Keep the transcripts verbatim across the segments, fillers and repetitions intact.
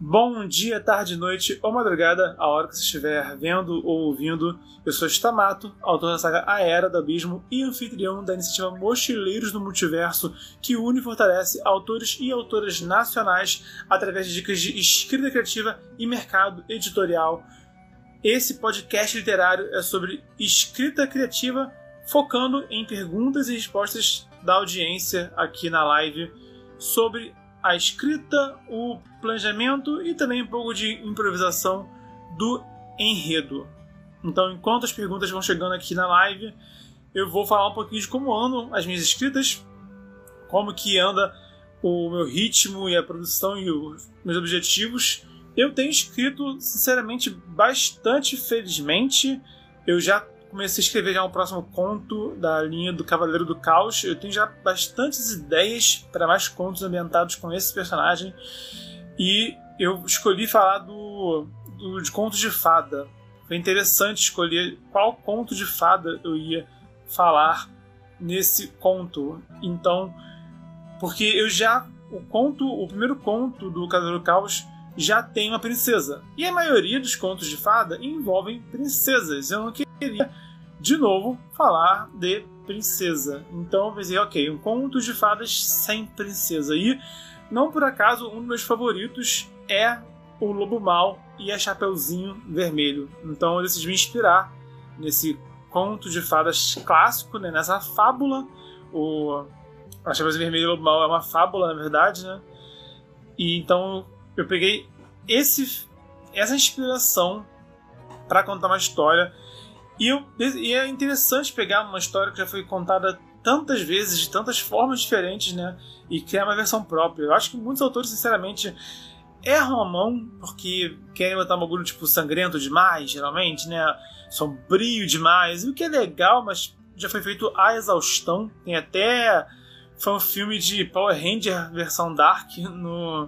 Bom dia, tarde, noite ou madrugada, a hora que você estiver vendo ou ouvindo. Eu sou Stamato, autor da saga A Era do Abismo e anfitrião da iniciativa Mochileiros do Multiverso, que une e fortalece autores e autoras nacionais através de dicas de escrita criativa e mercado editorial. Esse podcast literário é sobre escrita criativa, focando em perguntas e respostas da audiência aqui na live sobre a escrita, o planejamento e também um pouco de improvisação do enredo. Então, enquanto as perguntas vão chegando aqui na live, eu vou falar um pouquinho de como andam as minhas escritas, como que anda o meu ritmo e a produção e os meus objetivos. Eu tenho escrito, sinceramente, bastante felizmente. Eu já comecei a escrever já um próximo conto da linha do Cavaleiro do Caos. Eu tenho já bastantes ideias para mais contos ambientados com esse personagem. E eu escolhi falar do, do, de contos de fada. Foi interessante escolher qual conto de fada eu ia falar nesse conto. Então, porque eu já... O conto, o primeiro conto do Cavaleiro do Caos já tem uma princesa. E a maioria dos contos de fada envolvem princesas. Eu não queria, de novo, falar de princesa. Então eu pensei, ok, um conto de fadas sem princesa. E, não por acaso, um dos meus favoritos é o Lobo Mau e a Chapeuzinho Vermelho. Então eu decidi me inspirar nesse conto de fadas clássico, né? Nessa fábula. O... A Chapeuzinho Vermelho e o Lobo Mau é uma fábula, na verdade, né? E então eu peguei esse, essa inspiração para contar uma história. E, eu, e é interessante pegar uma história que já foi contada tantas vezes, de tantas formas diferentes, né? E criar uma versão própria. Eu acho que muitos autores, sinceramente, erram a mão porque querem botar um bagulho tipo sangrento demais, geralmente, né? Sombrio demais. E o que é legal, mas já foi feito à exaustão. Tem até... Foi um filme de Power Ranger versão Dark no,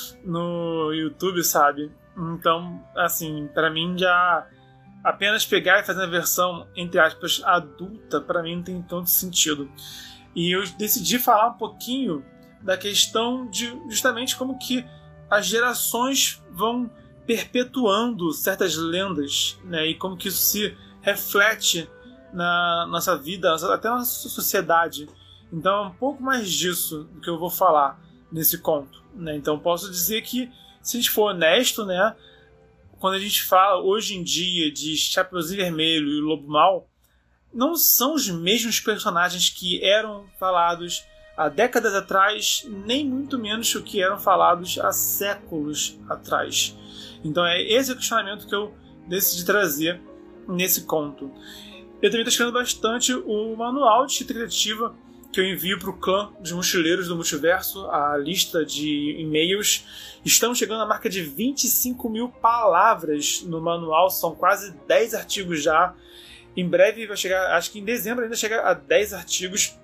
no YouTube, sabe? Então, assim, pra mim já... Apenas pegar e fazer uma versão, entre aspas, adulta, pra mim não tem tanto sentido. E eu decidi falar um pouquinho da questão de justamente como que as gerações vão perpetuando certas lendas, né? E como que isso se reflete na nossa vida, até na nossa sociedade. Então é um pouco mais disso do que eu vou falar nesse conto, né? Então posso dizer que, se a gente for honesto, né, quando a gente fala hoje em dia de Chapeuzinho Vermelho e Lobo Mau, não são os mesmos personagens que eram falados há décadas atrás, nem muito menos o que eram falados há séculos atrás. Então é esse o questionamento que eu decidi trazer nesse conto. Eu também estou escrevendo bastante o manual de escrita criativa que eu envio para o clã dos Mochileiros do Multiverso, a lista de e-mails. Estamos chegando à marca de vinte e cinco mil palavras no manual, são quase dez artigos já. Em breve vai chegar, acho que em dezembro ainda chega a dez artigos.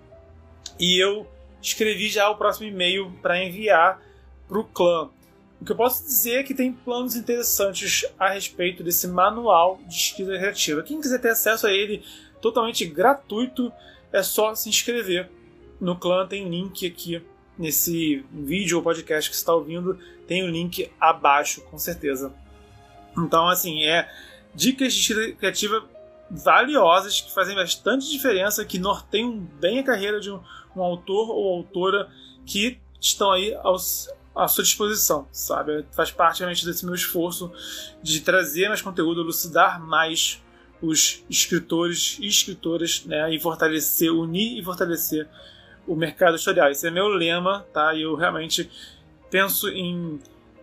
E eu escrevi já o próximo e-mail para enviar para o clã. O que eu posso dizer é que tem planos interessantes a respeito desse manual de escrita criativa. Quem quiser ter acesso a ele totalmente gratuito, é só se inscrever no clã. Tem link aqui nesse vídeo ou podcast que você está ouvindo, tem o um link abaixo, com certeza. Então, assim, é dicas de escrita criativa valiosas que fazem bastante diferença, que norteiam bem a carreira de um, um autor ou autora que estão aí aos, à sua disposição, sabe? Faz parte realmente desse meu esforço de trazer mais conteúdo, elucidar mais os escritores e escritoras, né, e fortalecer, unir e fortalecer o mercado editorial. Esse é meu lema, tá? E eu realmente penso em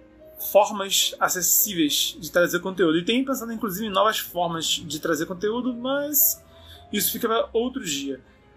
formas acessíveis de trazer conteúdo. E tenho pensado, inclusive, em novas formas de trazer conteúdo, mas isso fica para outro dia.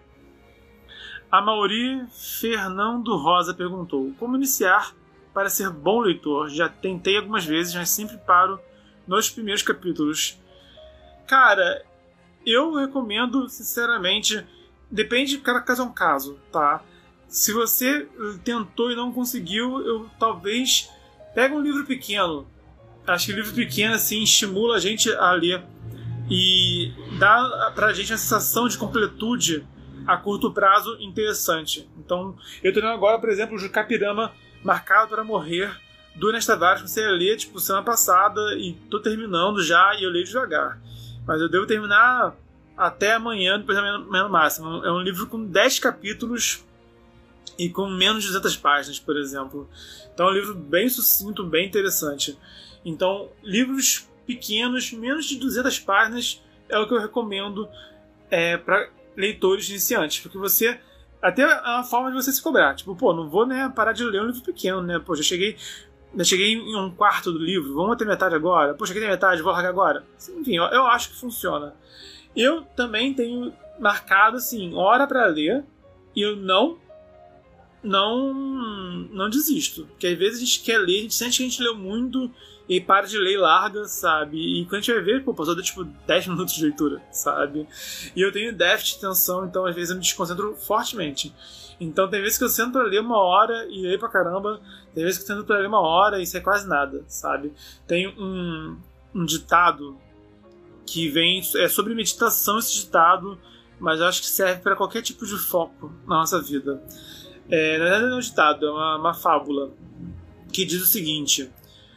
A Mauri Fernando Rosa perguntou: como iniciar para ser bom leitor? Já tentei algumas vezes, mas sempre paro nos primeiros capítulos. Cara, eu recomendo, sinceramente, depende de cada caso é um caso, tá? Se você tentou e não conseguiu, eu talvez pegue um livro pequeno. Acho que o livro pequeno, assim, estimula a gente a ler e dá pra gente uma sensação de completude a curto prazo interessante. Então, eu tô lendo agora, por exemplo, o Capirama Marcado para Morrer, do Ernesto Tavares, comecei a ler tipo, semana passada e tô terminando já e eu leio devagar. Mas eu devo terminar até amanhã, depois da manhã no máximo. É um livro com dez capítulos e com menos de duzentas páginas, por exemplo. Então é um livro bem sucinto, bem interessante. Então, livros pequenos, menos de duzentas páginas, é o que eu recomendo é, para leitores iniciantes, porque você até é uma forma de você se cobrar, tipo, pô, não vou né, parar de ler um livro pequeno, né, pô, já cheguei, já cheguei em um quarto do livro, vamos até metade agora, pô, cheguei até metade, vou largar agora, enfim, eu, eu acho que funciona. Eu também tenho marcado, assim, hora para ler, e eu não não não desisto, porque às vezes a gente quer ler, a gente sente que a gente leu muito e para de ler e larga, sabe? E quando a gente vai ver, pô, passou de tipo dez minutos de leitura, sabe? E eu tenho déficit de atenção, então às vezes eu me desconcentro fortemente. Então tem vezes que eu sento pra ler uma hora e leio pra caramba, tem vezes que eu sento pra ler uma hora e isso é quase nada, sabe? Tem um, um ditado que vem, é sobre meditação esse ditado, mas eu acho que serve para qualquer tipo de foco na nossa vida. É, na verdade não é um ditado, é uma, uma fábula que diz o seguinte: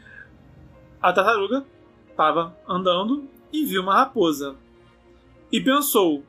a tartaruga estava andando e viu uma raposa e pensou,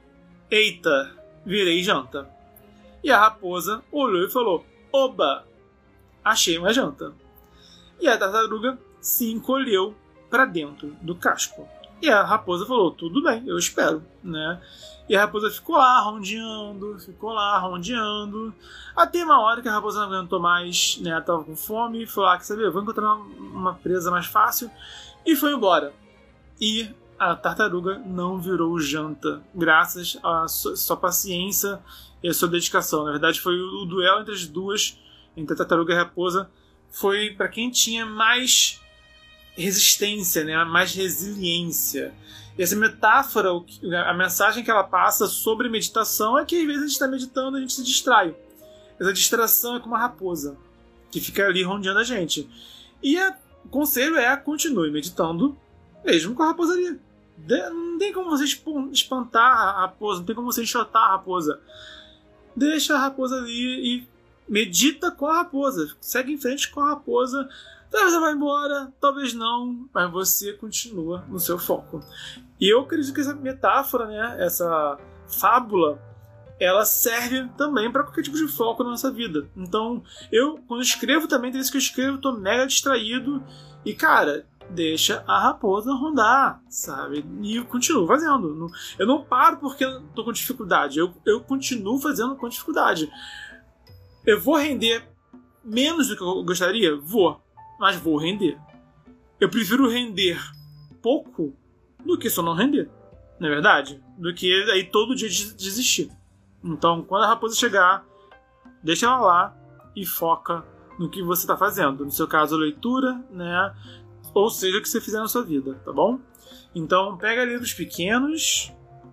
eita, virei janta. E a raposa olhou e falou, oba, achei uma janta. E a tartaruga se encolheu para dentro do casco. E a raposa falou, tudo bem, eu espero, né? E a raposa ficou lá rondeando, ficou lá rondeando, até uma hora que a raposa não aguentou mais, né? Ela tava com fome, falou, ah, quer saber, eu vou encontrar uma presa mais fácil, e foi embora. E a tartaruga não virou janta, graças à sua paciência e à sua dedicação. Na verdade, foi o duelo entre as duas, entre a tartaruga e a raposa, foi para quem tinha mais resistência, né? Mais resiliência. E essa metáfora, a mensagem que ela passa sobre meditação é que às vezes a gente está meditando e a gente se distrai. Essa distração é como uma raposa que fica ali rondeando a gente. E a, o conselho é continue meditando mesmo com a raposa ali. De, não tem como você espantar a raposa, não tem como você enxotar a raposa. Deixa a raposa ali e medita com a raposa. Segue em frente com a raposa. Talvez ela vá embora, talvez não, mas você continua no seu foco. E eu acredito que essa metáfora, né, essa fábula, ela serve também para qualquer tipo de foco na nossa vida. Então, eu, quando escrevo também, tem vezes que eu escrevo, tô mega distraído e, cara, deixa a raposa rondar, sabe? E eu continuo fazendo. Eu não paro porque eu tô com dificuldade, eu, eu continuo fazendo com dificuldade. Eu vou render menos do que eu gostaria? Vou. Mas vou render. Eu prefiro render pouco do que só não render. Não é verdade? Do que aí todo dia desistir. Então, quando a raposa chegar, deixa ela lá e foca no que você está fazendo. No seu caso, a leitura, né? Ou seja, o que você fizer na sua vida, tá bom? Então, pega livros pequenos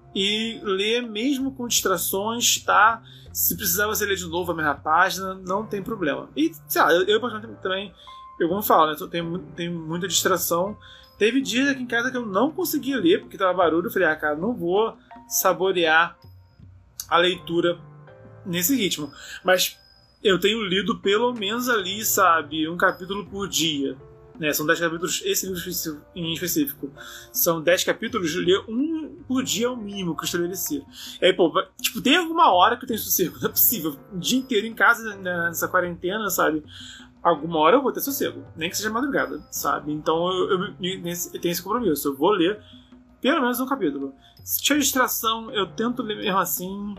e lê mesmo com distrações, tá? Se precisar você ler de novo a mesma página, não tem problema. E, sei lá, eu, eu também... Eu, como falo, né? Tenho, tenho muita distração. Teve dias aqui em casa que eu não conseguia ler, porque tava barulho. Eu falei, ah, cara, não vou saborear a leitura nesse ritmo. Mas eu tenho lido pelo menos ali, sabe, um capítulo por dia. Né? São dez capítulos, esse livro em específico. São dez capítulos, eu ler um por dia é o mínimo que eu estabeleci. E aí, pô, tipo, tem alguma hora que eu tenho sossego. Não é possível. O dia inteiro em casa, nessa quarentena, sabe? Alguma hora eu vou ter sossego, nem que seja madrugada, sabe? Então eu, eu, eu tenho esse compromisso, eu vou ler pelo menos um capítulo. Se tiver distração, eu tento ler mesmo assim,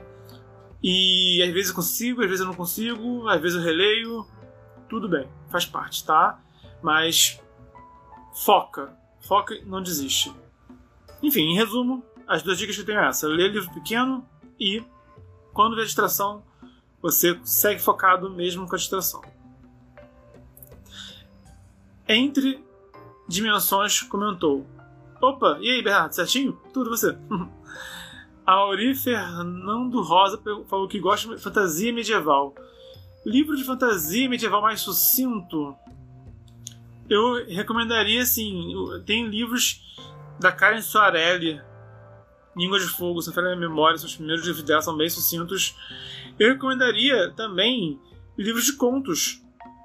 e às vezes eu consigo, às vezes eu não consigo, às vezes eu releio, tudo bem, faz parte, tá? Mas foca, foca e não desiste. Enfim, em resumo, as duas dicas que eu tenho é essa: ler livro pequeno e, quando vê distração, você segue focado mesmo com a distração. Entre Dimensões comentou: opa, e aí, Bernardo, certinho? Tudo você? A Auri Fernando Rosa falou que gosta de fantasia medieval. Livro de fantasia medieval mais sucinto? Eu recomendaria, assim, tem livros da Karen Soarelli, Língua de Fogo, se não falha a memória, são os primeiros livros dela, são bem sucintos. Eu recomendaria também livros de contos.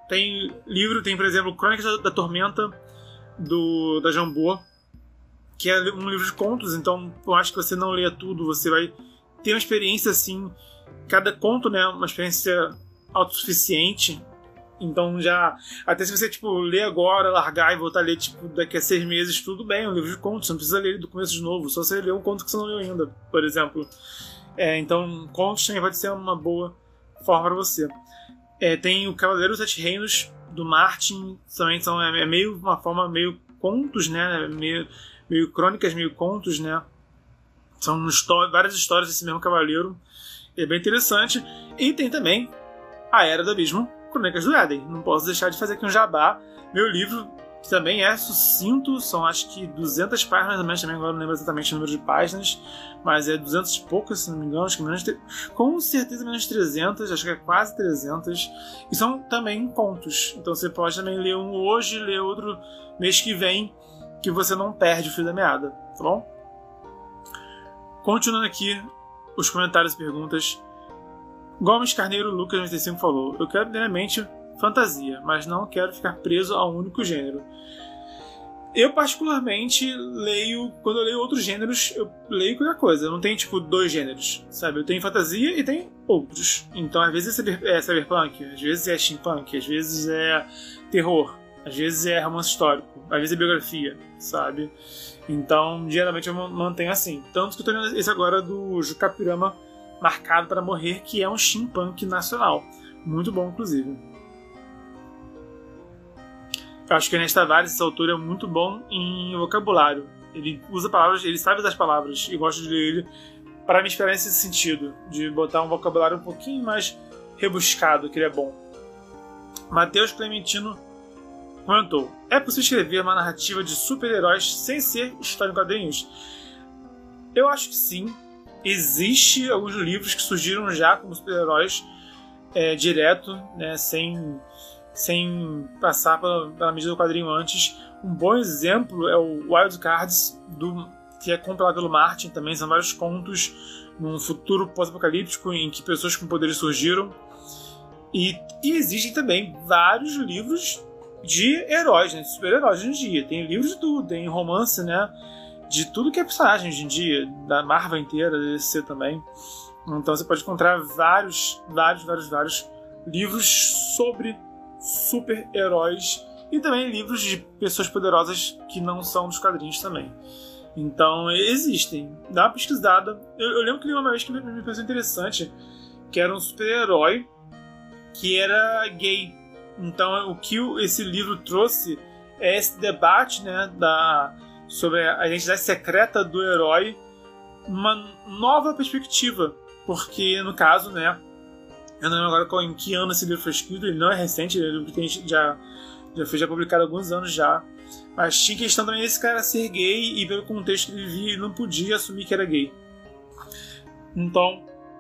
Tem livro, tem, por exemplo, Crônicas da, da Tormenta, do, da Jambô, que é um livro de contos, então eu acho que você não lê tudo, você vai ter uma experiência assim, cada conto, né, uma experiência autossuficiente. Então já, até se você tipo, ler agora, largar e voltar a ler tipo, daqui a seis meses, tudo bem, é um livro de contos, você não precisa ler ele do começo de novo, só você ler um conto que você não leu ainda, por exemplo. É, então, contos também pode ser uma boa forma para você. É, tem o Cavaleiro dos Sete Reinos, do Martin, também são, é, é meio uma forma meio contos, né, meio, meio crônicas, meio contos, né, são histó- várias histórias desse mesmo cavaleiro, é bem interessante. E tem também A Era do Abismo, Crônicas do Éden. Não posso deixar de fazer aqui um jabá. Meu livro, que também é sucinto, são acho que duzentas páginas, mais ou menos, também agora não lembro exatamente o número de páginas, mas é duzentas e poucas, se não me engano, acho que menos de, com certeza menos de trezentas, acho que é quase trezentas, e são também contos. Então você pode também ler um hoje, ler outro mês que vem, que você não perde o fio da meada, tá bom? Continuando aqui os comentários e perguntas. Gomes Carneiro Lucas noventa e cinco falou: eu quero primeiramente fantasia, mas não quero ficar preso a um único gênero. Eu particularmente leio, quando eu leio outros gêneros, eu leio qualquer coisa. Eu não tenho tipo dois gêneros, sabe? Eu tenho fantasia e tenho outros. Então às vezes é, cyber, é cyberpunk, às vezes é steampunk, às vezes é terror, às vezes é romance histórico, às vezes é biografia, sabe? Então geralmente eu mantenho assim. Tanto que eu tô lendo esse agora do Jukapirama Marcado para Morrer, que é um steampunk nacional. Muito bom, inclusive. Eu acho que o Ernesto Tavares, esse autor, é muito bom em vocabulário. Ele usa palavras, ele sabe usar as palavras, e gosto de ler ele para me inspirar nesse sentido, de botar um vocabulário um pouquinho mais rebuscado, que ele é bom. Matheus Clementino comentou: é possível escrever uma narrativa de super-heróis sem ser história em quadrinhos? Eu acho que sim. Existem alguns livros que surgiram já como super-heróis é, direto, né, sem, sem passar pela, pela mídia do quadrinho antes. Um bom exemplo é o Wild Cards, do, que é compilado pelo Martin também. São vários contos num futuro pós-apocalíptico em que pessoas com poderes surgiram. E, e existem também vários livros de heróis, né, de super-heróis hoje em dia. Tem livros de tudo, tem romance, né, de tudo que é personagem hoje em dia, da Marvel inteira, da D C também. Então você pode encontrar vários, vários, vários, vários livros sobre super-heróis e também livros de pessoas poderosas que não são dos quadrinhos também. Então existem. Dá uma pesquisada. Eu, eu lembro que li uma vez que me, me pareceu interessante, que era um super-herói que era gay. Então o que esse livro trouxe é esse debate, né, da... sobre a identidade secreta do herói, uma nova perspectiva, porque no caso, né, eu não lembro agora em que ano esse livro foi escrito, ele não é recente, ele é um livro que tem, já, já foi já publicado há alguns anos já, mas tinha questão também desse cara ser gay e pelo contexto que ele vivia, ele não podia assumir que era gay. Então,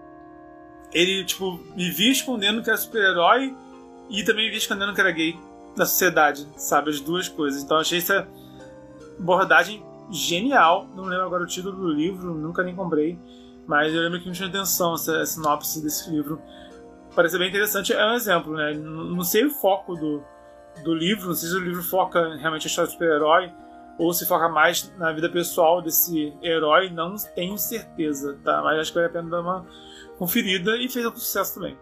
ele tipo, vivia escondendo que era super-herói e também vivia escondendo que era gay da sociedade, sabe, as duas coisas. Então achei essa abordagem genial. Não lembro agora o título do livro, nunca nem comprei, mas eu lembro que me chamou atenção essa, essa sinopse desse livro. Parece bem interessante. É um exemplo, né? Não sei o foco do, do livro, não sei se o livro foca realmente a história do super-herói ou se foca mais na vida pessoal desse herói, não tenho certeza, tá? Mas acho que vale a pena dar uma conferida e fez algum sucesso também.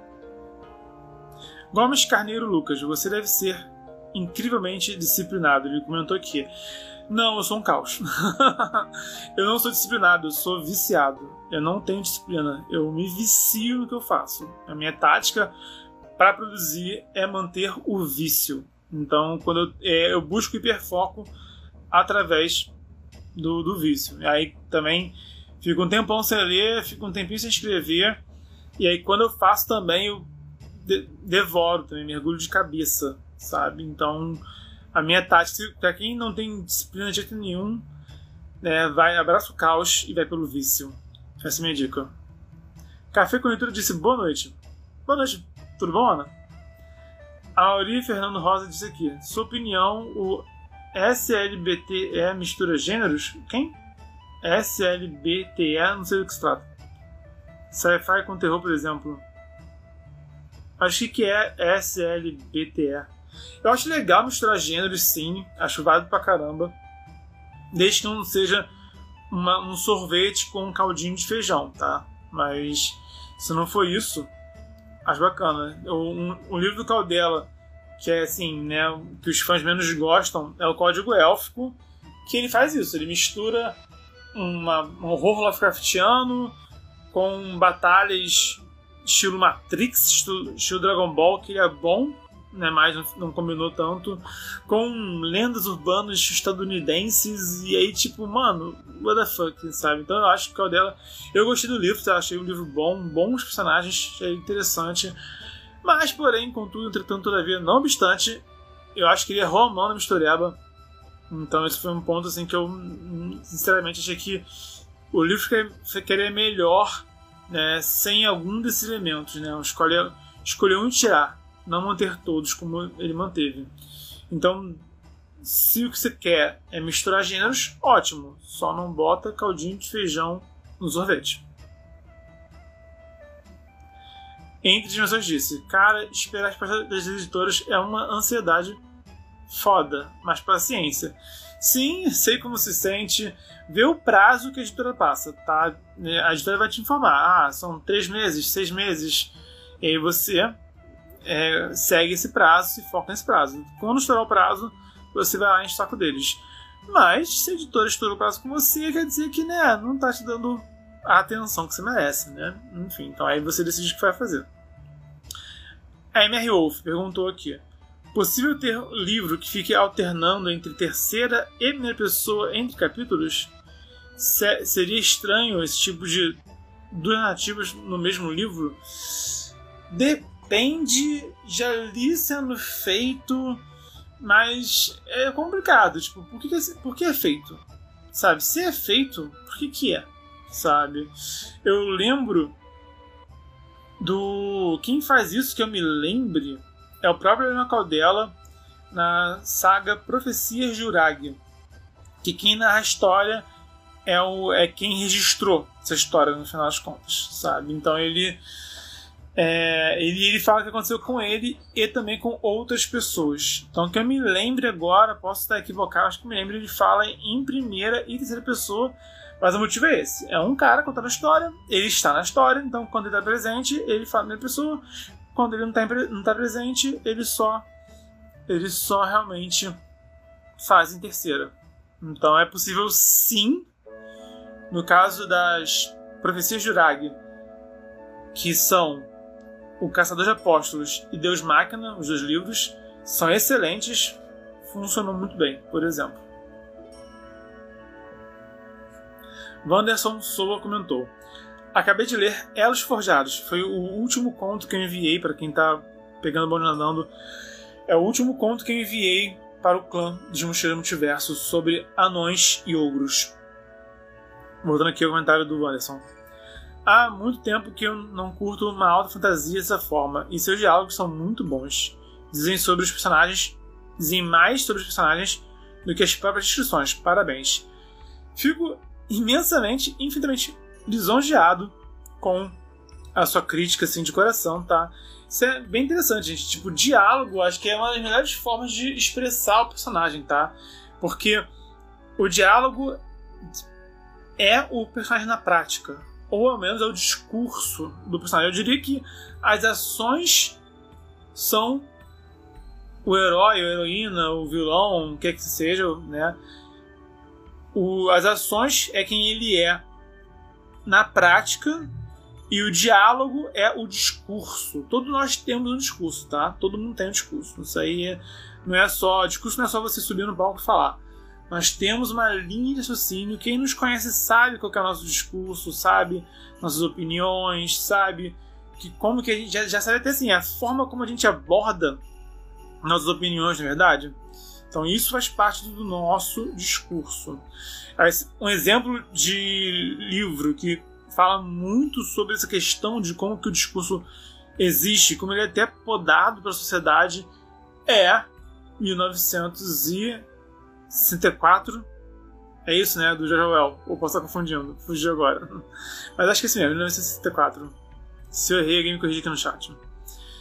Gomes Carneiro Lucas, você deve ser incrivelmente disciplinado. Ele comentou aqui: não, eu sou um caos. Eu não sou disciplinado, eu sou viciado. Eu não tenho disciplina, eu me vicio no que eu faço. A minha tática para produzir é manter o vício. Então, quando eu, é, eu busco hiperfoco através do, do vício. Aí também fico um tempão sem ler, fico um tempinho sem escrever, e aí quando eu faço também eu de, devoro também, mergulho de cabeça, sabe? Então a minha tática, para quem não tem disciplina de jeito nenhum, né, vai, abraça o caos e vai pelo vício. Essa é a minha dica. Café com Leitura disse boa noite. Boa noite, tudo bom, Ana? A Auri Fernando Rosa disse aqui: sua opinião, o S L B T E mistura gêneros? Quem? S L B T E, não sei do que se trata. Sci-fi com terror, por exemplo. Acho que é S L B T E. Eu acho legal misturar gêneros, sim. Acho válido pra caramba. Desde que não seja uma, um sorvete com um caldinho de feijão, tá? Mas se não for isso, acho bacana. O, um, o livro do Caldela, que é assim, né, que os fãs menos gostam, é o Código Élfico, que ele faz isso. Ele mistura uma, um horror Lovecraftiano com batalhas estilo Matrix, estilo, estilo Dragon Ball, que ele é bom, né, mas não, não combinou tanto, com lendas urbanas estadunidenses, e aí tipo, mano, what the fuck, sabe? Então eu acho que o Caldela, eu gostei do livro, tá? Achei o livro bom, bons personagens, achei interessante, mas porém, contudo, entretanto, todavia, não obstante, eu acho que ele errou a mão na mistureba. Então esse foi um ponto assim que eu sinceramente achei que o livro ficaria melhor, né, sem algum desses elementos, né? Escolher, escolher um e tirar, não manter todos como ele manteve. Então, se o que você quer é misturar gêneros, ótimo, só não bota caldinho de feijão no sorvete. Entre dimensões disse, cara, esperar as partes das editoras é uma ansiedade foda, mas paciência. Sim, sei como se sente. Vê o prazo que a editora passa, tá? A editora vai te informar. Ah, são três meses, seis meses. E aí você é, segue esse prazo, se foca nesse prazo. Quando estourar o prazo, você vai lá em saco deles. Mas se a editora estourou o prazo com você, quer dizer que, né, não tá te dando a atenção que você merece, né? Enfim, então aí você decide o que vai fazer. A M R Wolf perguntou aqui: possível ter livro que fique alternando entre terceira e primeira pessoa entre capítulos? Se- seria estranho esse tipo de duas narrativas no mesmo livro? Depende, já li sendo feito, mas é complicado. Tipo, por que, que, é, por que é feito? Sabe? Se é feito, por que que é? Sabe? Eu lembro do... Quem faz isso que eu me lembre é o próprio Helena Caldela na saga Profecias de Urag, que quem narra a história é, o, é quem registrou essa história no final das contas, sabe? Então ele, é, ele ele fala o que aconteceu com ele e também com outras pessoas. Então que eu me lembre agora, posso estar equivocado, acho que me lembro, ele fala em primeira e terceira pessoa, mas o motivo é esse: é um cara contando a história, ele está na história, então quando ele está presente ele fala em primeira pessoa. Quando ele não está não tá presente, ele só, ele só realmente faz em terceira. Então é possível, sim, no caso das Profecias de Urag, que são O Caçador de Apóstolos e Deus Máquina, os dois livros, são excelentes, funcionam muito bem, por exemplo. Wanderson Souza comentou: acabei de ler Elos Forjados. Foi o último conto que eu enviei, para quem está pegando o bonde nadando. É o último conto que eu enviei para o clã de Mochileiro Multiverso sobre anões e ogros. Voltando aqui ao comentário do Wanderson. Há muito tempo que eu não curto uma alta fantasia dessa forma, e seus diálogos são muito bons. Dizem sobre os personagens, dizem mais sobre os personagens do que as próprias descrições. Parabéns. Fico imensamente, infinitamente lisonjeado com a sua crítica, assim, de coração, tá? Isso é bem interessante, gente. Tipo, diálogo, acho que é uma das melhores formas de expressar o personagem, tá? Porque o diálogo é o personagem na prática, ou ao menos é o discurso do personagem. Eu diria que as ações são o herói, a heroína, o vilão, o que é que seja, né? O, as ações é quem ele é na prática, e o diálogo é o discurso. Todos nós temos um discurso, tá? Todo mundo tem um discurso. Isso aí não é só... Discurso não é só você subir no palco e falar. Nós temos uma linha de raciocínio. Quem nos conhece sabe qual que é o nosso discurso, sabe nossas opiniões, sabe que como que a gente... Já, já sabe até assim, a forma como a gente aborda nossas opiniões, na verdade. Então isso faz parte do nosso discurso. Um exemplo de livro que fala muito sobre essa questão de como que o discurso existe, como ele é até podado pela sociedade, é mil novecentos e sessenta e quatro. É isso, né? Do George Orwell. Ou posso estar confundindo, fugi agora. Mas acho que é assim mesmo, mil novecentos e sessenta e quatro. Se eu errei, alguém me corrige aqui no chat.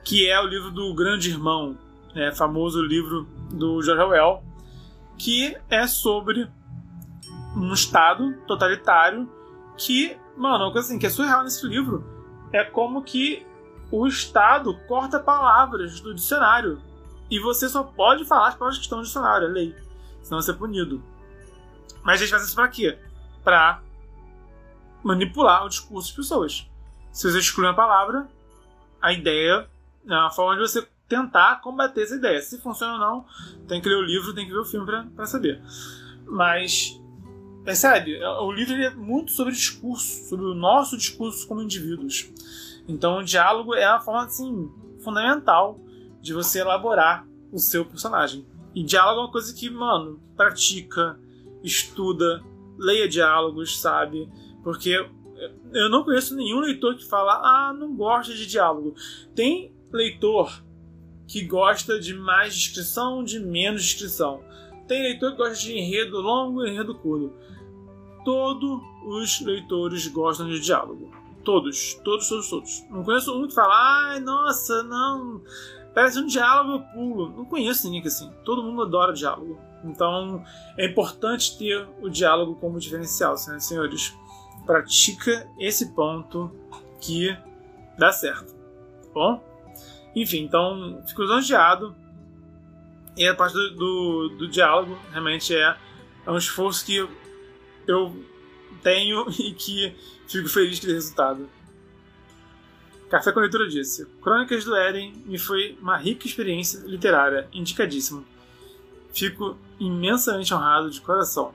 que é o livro do Grande Irmão, né, famoso livro do George Orwell, que é sobre um estado totalitário que, mano, uma coisa assim, que é surreal nesse livro é como que o Estado corta palavras do dicionário e você só pode falar as palavras que estão no dicionário, é lei, senão você é punido. Mas a gente faz isso pra quê? Pra manipular o discurso das pessoas. Se você exclui uma palavra, a ideia é uma forma de você tentar combater essa ideia. Se funciona ou não, tem que ler o livro, tem que ver o filme pra, pra saber. Mas, percebe? O livro ele é muito sobre discurso, sobre o nosso discurso como indivíduos. Então o diálogo é uma forma assim, fundamental de você elaborar o seu personagem. E diálogo é uma coisa que, mano, pratica, estuda, leia diálogos, sabe? Porque eu não conheço nenhum leitor que fala, ah, não gosta de diálogo. Tem leitor que gosta de mais descrição, de menos descrição. Tem leitor que gosta de enredo longo e enredo curto. Todos os leitores gostam de diálogo. Todos, todos, todos, todos. Não conheço um que fala, ai, nossa, não, parece um diálogo, eu pulo. Não conheço ninguém que assim. Todo mundo adora diálogo. Então, é importante ter o diálogo como diferencial, senhoras e senhores. Pratica esse ponto que dá certo. Tá bom? Enfim, então, fico lisonjeado. E a parte do, do, do diálogo realmente é, é um esforço que eu, eu tenho e que fico feliz de ter resultado. Café com Leitura disse: Crônicas do Éden me foi uma rica experiência literária, indicadíssimo. Fico imensamente honrado de coração.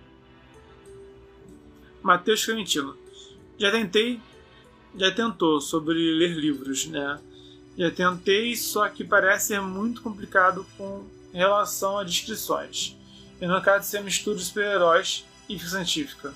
Matheus Clementino: Já tentei, já tentou sobre ler livros, né? Já tentei, só que parece ser muito complicado com relação a descrições. E no caso de ser mistura de super-heróis e ficção científica.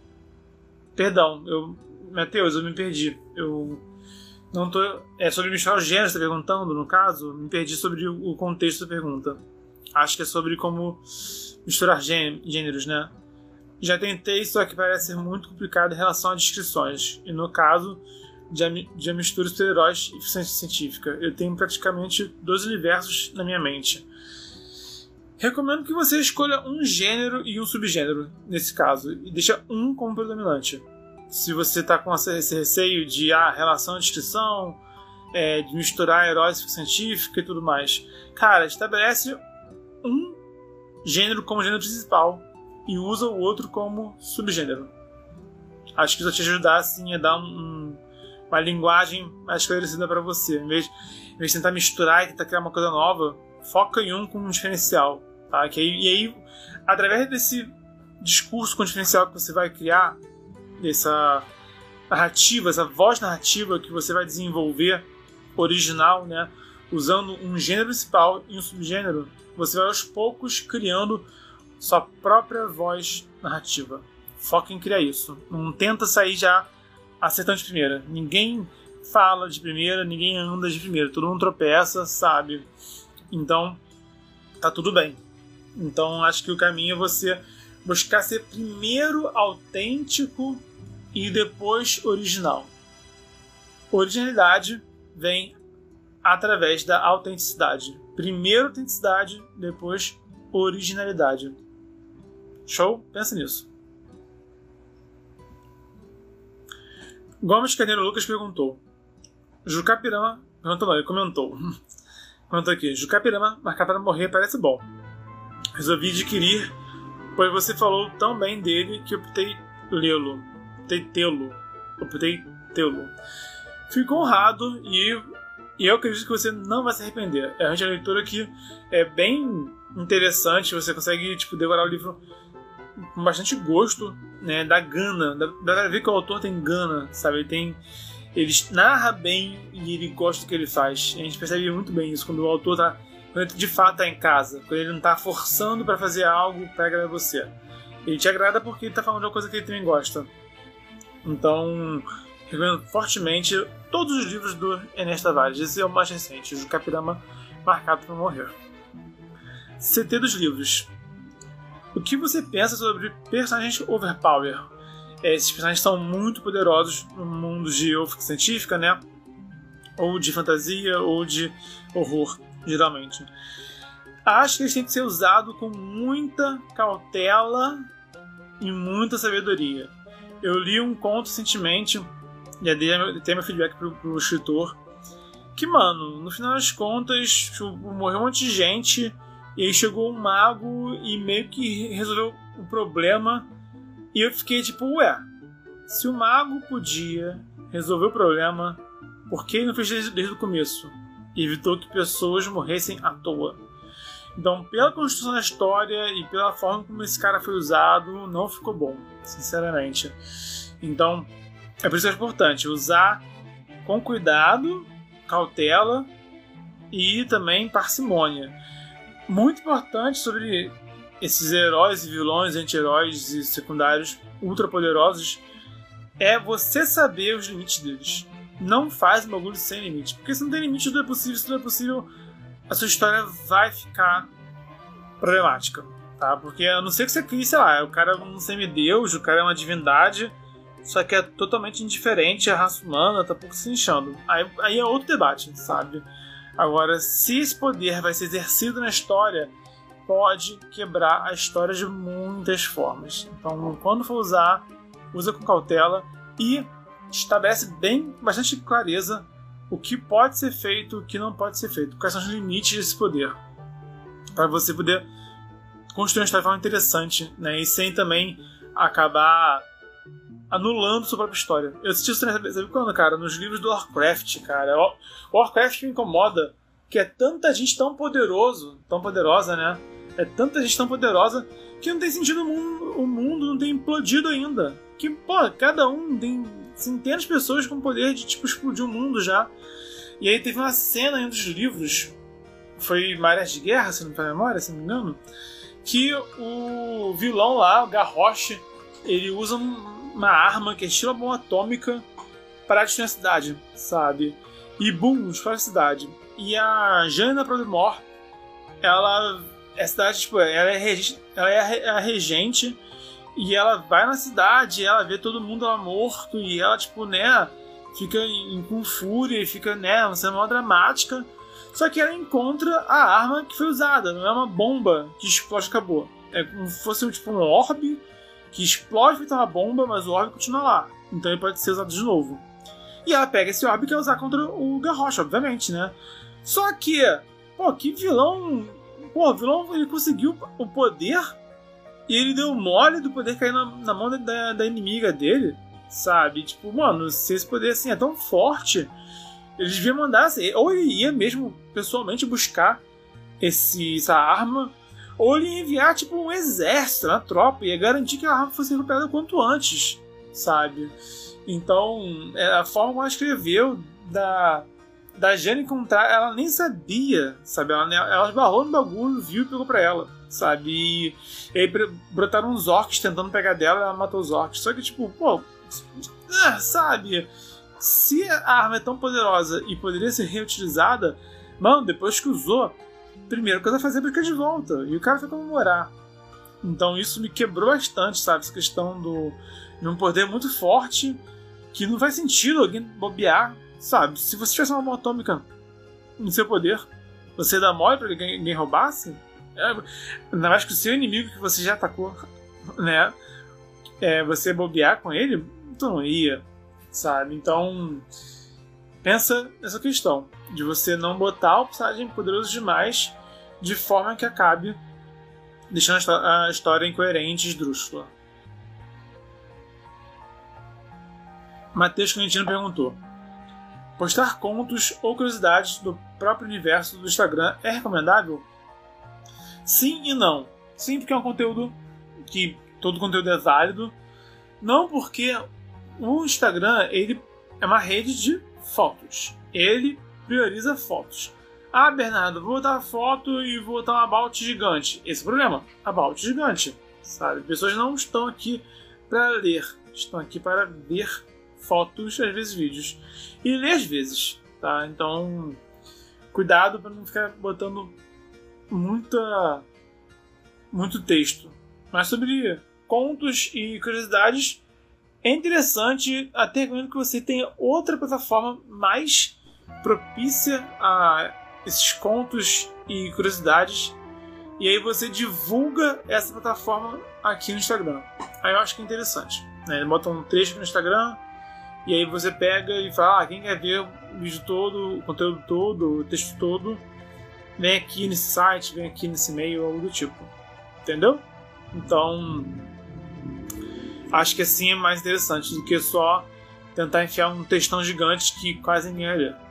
Perdão, eu, Matheus, eu me perdi. Eu não tô. É sobre misturar os gêneros, tá perguntando, no caso? Me perdi sobre o contexto da pergunta. Acho que é sobre como misturar gêneros, né? Já tentei, só que parece ser muito complicado em relação a descrições. E no caso de a, de a mistura de super-heróis e ficção científica. Eu tenho praticamente dois universos na minha mente. Recomendo que você escolha um gênero e um subgênero, nesse caso, e deixa um como predominante. Se você está com esse receio de ah, relação à descrição, é, de misturar heróis e ficção científica e tudo mais, cara, estabelece um gênero como gênero principal e usa o outro como subgênero. Acho que isso vai te ajudar assim, a dar um, um, uma linguagem mais esclarecida para você. Em vez, em vez de tentar misturar e tentar criar uma coisa nova, foca em um com um diferencial. Tá? Que aí, e aí, através desse discurso com diferencial que você vai criar, dessa narrativa, essa voz narrativa que você vai desenvolver, original, né? Usando um gênero principal e um subgênero, você vai aos poucos criando sua própria voz narrativa. Foca em criar isso. Não tenta sair já acertando de primeira. Ninguém fala de primeira, ninguém anda de primeira. Todo mundo tropeça, sabe? Então, tá tudo bem. Então, acho que o caminho é você buscar ser primeiro autêntico e depois original. Originalidade vem através da autenticidade. Primeiro autenticidade, depois originalidade. Show? Pensa nisso. Gomes Carneiro Lucas perguntou. Jucapirama... Perguntou não, ele comentou. Comentou aqui. Jucapirama, marcar para morrer, parece bom. Resolvi adquirir, pois você falou tão bem dele que optei lê-lo. Optei tê-lo. Optei tê-lo. Fico honrado e, e eu acredito que você não vai se arrepender. É uma leitura que é bem interessante. Você consegue tipo, devorar o livro com bastante gosto, né? Dá gana. Dá, dá pra ver que o autor tem gana, sabe? Ele tem... Ele narra bem e ele gosta do que ele faz. A gente percebe muito bem isso quando o autor tá... Quando ele de fato está em casa, quando ele não está forçando para fazer algo para agradar você. Ele te agrada porque ele está falando de uma coisa que ele também gosta. Então, recomendo fortemente todos os livros do Ernesto Tavares. Esse é o mais recente, o Jucapirama, Marcado para Morrer. C T dos livros. O que você pensa sobre personagens overpower? Esses personagens são muito poderosos no mundo de ficção científica, né? ou de fantasia, ou de horror, geralmente. Acho que eles têm que ser usados com muita cautela e muita sabedoria. Eu li um conto recentemente, já dei até meu feedback pro, pro escritor, que, mano, no final das contas, tipo, morreu um monte de gente, e aí chegou um mago e meio que resolveu o problema, e eu fiquei tipo, ué, se o mago podia resolver o problema, por que ele não fez desde, desde o começo? E evitou que pessoas morressem à toa. Então, pela construção da história e pela forma como esse cara foi usado, não ficou bom, sinceramente. Então, é por isso que é importante usar com cuidado, cautela e também parcimônia. Muito importante sobre esses heróis e vilões, anti-heróis e secundários ultrapoderosos é você saber os limites deles. Não faz um bagulho sem limite, porque se não tem limite, tudo é possível, se tudo é possível, a sua história vai ficar problemática, tá? Porque a não ser que você crie, sei lá, o cara é um semideus, o cara é uma divindade, só que é totalmente indiferente à raça humana, tá pouco se inchando. Aí, aí é outro debate, sabe? Agora, se esse poder vai ser exercido na história, pode quebrar a história de muitas formas. Então, quando for usar, usa com cautela e estabelece bem, bastante clareza o que pode ser feito e o que não pode ser feito. Quais são os limites desse poder. Para você poder construir uma história de forma interessante, né? E sem também acabar anulando sua própria história. Eu assisti isso, sabe quando, cara? Nos livros do Warcraft, cara. O Warcraft me incomoda, que é tanta gente tão poderoso, tão poderosa, né? É tanta gente tão poderosa que não tem sentido o mundo, o mundo não tem implodido ainda. Que, pô, cada um tem centenas de pessoas com o poder de, tipo, explodir o mundo já. E aí teve uma cena em um dos livros, foi Marés de Guerra, se não me falha a memória, se não me engano, que o vilão lá, o Garrosh, ele usa uma arma que é estilo bomba atômica para destruir a cidade, sabe? E boom, explode a cidade. E a Jaina Prodemor, ela é a cidade, tipo, ela é, regente, ela é a regente e ela vai na cidade, ela vê todo mundo lá morto e ela, tipo, né, fica em, com fúria e fica, né, uma cena mó dramática. Só que ela encontra a arma que foi usada, não é uma bomba que explode e acabou. É como se fosse tipo um orbe que explode feito uma bomba, mas o orbe continua lá. Então ele pode ser usado de novo. E ela pega esse orbe e quer usar contra o Garrosh, obviamente, né? Só que, pô, que vilão... Pô, o vilão, ele conseguiu o poder e ele deu mole do poder cair na, na mão da, da inimiga dele, sabe? Tipo, mano, se esse poder assim é tão forte, ele devia mandar, ou ele ia mesmo pessoalmente buscar esse, essa arma, ou ele ia enviar tipo um exército, uma tropa, e ia garantir que a arma fosse recuperada quanto antes, sabe? Então, a forma como ela escreveu da, da Jane encontrar, ela nem sabia, sabe? Ela, ela esbarrou no bagulho, viu e pegou pra ela, sabe? E, e aí brotaram uns orcs tentando pegar dela, ela matou os orcs. Só que, tipo, pô, sabe? Se a arma é tão poderosa e poderia ser reutilizada, mano, depois que usou, primeiro coisa a fazer é buscar de volta. E o cara foi comemorar. Então isso me quebrou bastante, sabe? Essa questão do, de um poder muito forte que não faz sentido alguém bobear, sabe? Se você tivesse uma bomba atômica no seu poder, você dá mole pra alguém, alguém roubasse? É, ainda mais que o seu inimigo que você já atacou, né? É, você bobear com ele, tu não ia, sabe? Então, pensa nessa questão de você não botar o personagem poderoso demais de forma que acabe deixando a história incoerente e esdrúxula. Matheus Clementino perguntou: postar contos ou curiosidades do próprio universo do Instagram é recomendável? Sim e não. Sim, porque é um conteúdo que todo conteúdo é válido. Não porque o Instagram, ele é uma rede de fotos. Ele prioriza fotos. Ah, Bernardo, vou botar foto e vou botar um about gigante. Esse é o problema. About gigante. Sabe? Pessoas não estão aqui para ler. Estão aqui para ver fotos, às vezes vídeos. E ler às vezes. Tá? Então, cuidado para não ficar botando muita, muito texto. Mas sobre contos e curiosidades, é interessante, até recomendo que você tenha outra plataforma mais propicia a esses contos e curiosidades, e aí você divulga essa plataforma aqui no Instagram. Aí eu acho que é interessante, né? Ele bota um trecho no Instagram, e aí você pega e fala, ah, quem quer ver o vídeo todo, o conteúdo todo, o texto todo, vem aqui nesse site, vem aqui nesse e-mail, algo do tipo. Entendeu? Então, acho que assim é mais interessante do que só tentar enfiar um textão gigante que quase ninguém vai ler.